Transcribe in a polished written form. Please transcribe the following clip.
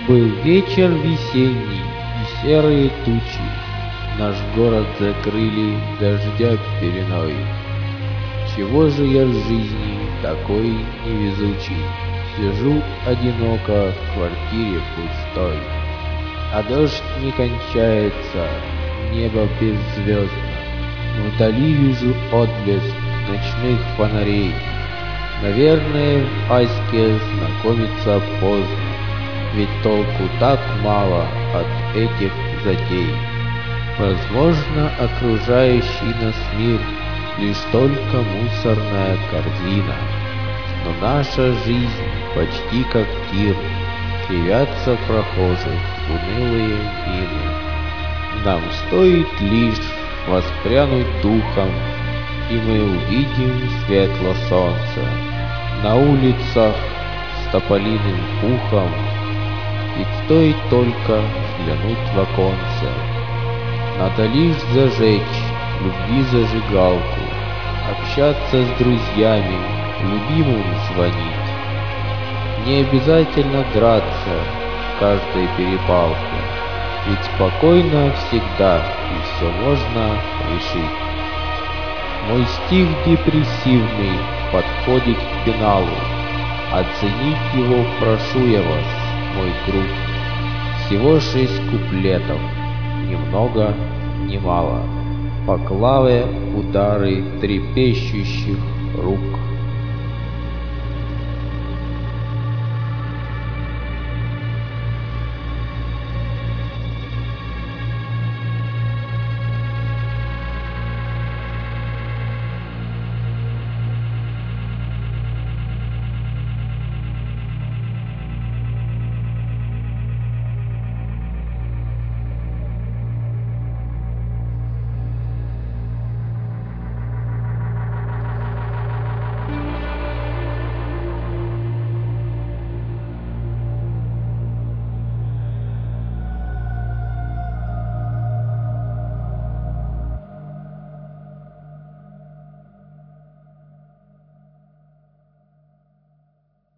Был вечер весенний, и серые тучи наш город закрыли дождя пеленой. Чего же я в жизни такой невезучий? Сижу одиноко в квартире пустой, а дождь не кончается, небо беззвездно. Вдали вижу отблеск ночных фонарей. Наверное, в Аське знакомиться поздно, ведь толку так мало от этих затей. Возможно, окружающий нас мир лишь только мусорная корзина, но наша жизнь почти как тир, кривятся прохожих унылые мины. Нам стоит лишь воспрянуть духом, и мы увидим светло солнце на улицах с тополиным пухом. Ведь стоит только взглянуть в оконце, надо лишь зажечь любви зажигалку, общаться с друзьями, любимым звонить. Не обязательно драться в каждой перепалке, ведь спокойно всегда и все можно решить. Мой стих депрессивный подходит к финалу. Оценить его прошу я вас, мой друг. Всего 6 куплетов, ни много, ни мало. По клаве удары трепещущих рук.